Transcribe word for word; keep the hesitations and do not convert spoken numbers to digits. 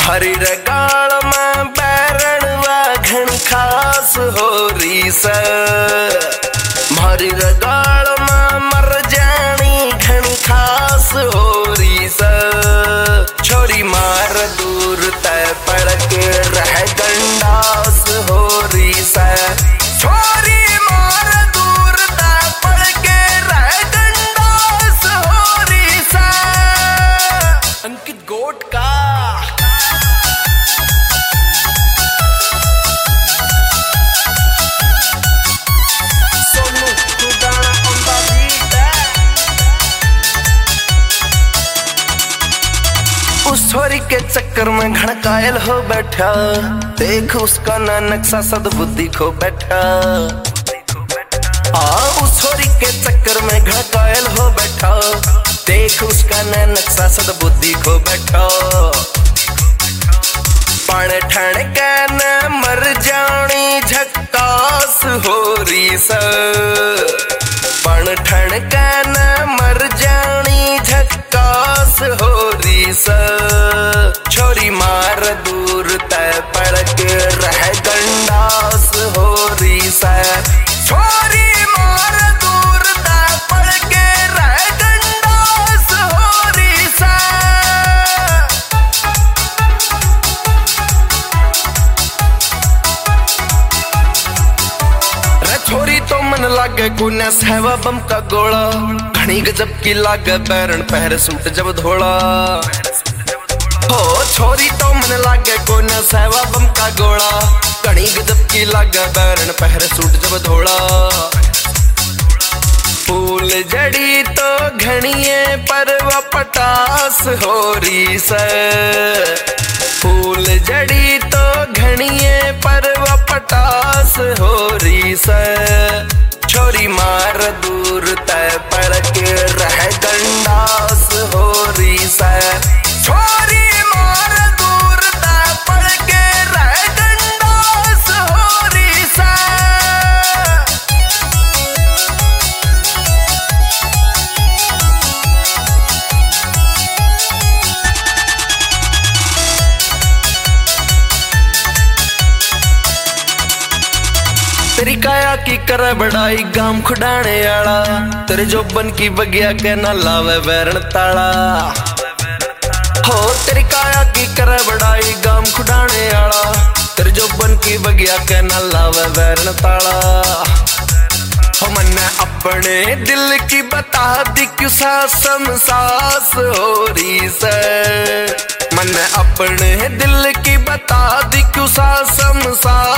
भारी रगाल में बैरण वाघन खास हो रीस भारी रगाल में मर जानी घन खास हो रीस छोरी मार दूर तय पड़ के रह गंडास हो रीस छोरी मार दूर तय पड़ के रह गंडास हो रीस। अंकित गोट का उस छोरी के चक्कर में घड़कायल हो बैठा देख उसका ना नक्शा सद्बुद्धि खो बैठा। आ उस छोरी के चक्कर में घड़कायल हो बैठा देख उसका ना नक्शा सद्बुद्धि खो बैठा। पण ठण के न मर जानी झक्कास हो रीस पण ठण के न मर जानी झक्कास हो रीस छोरी मार दूर तय पड़ के रह गंडास हो रीस छोरी मार दूर तय पड़ के रह गंडास हो रीस। छोरी तो मन लागे कोन्या सहवा बम का गोला घनी गजब की लागे बैरन पहर सूट जब धोला। हो छोरी तो मन लागे कोन्या सहवा बम का गोला घनी गजब की लागे बैरन पहर सूट जब धोला। फूल जड़ी तो घनिए पर पटास हो रीस फूल जड़ी तो घनिए पर पटास हो रीस छोरी मार दूर तय पड़ के रह गंडास हो रीस छोरी मार दूर तय पड़ के रह गंडास हो रीस। तेरी काया की करे बड़ाई गाम खुडाने आला तेरे जोबन की बगिया के न लावे बैरन ताला। हो तेरी काया की करे बड़ाई गाम खुडाने आला तेरे जोबन की बगिया के न लावे बैरन ताला। हो मन्ने अपने दिल की बता दी क्यों सासम सास हो रीस मन्ने अपने दिल की बता दी क्यों सासम सास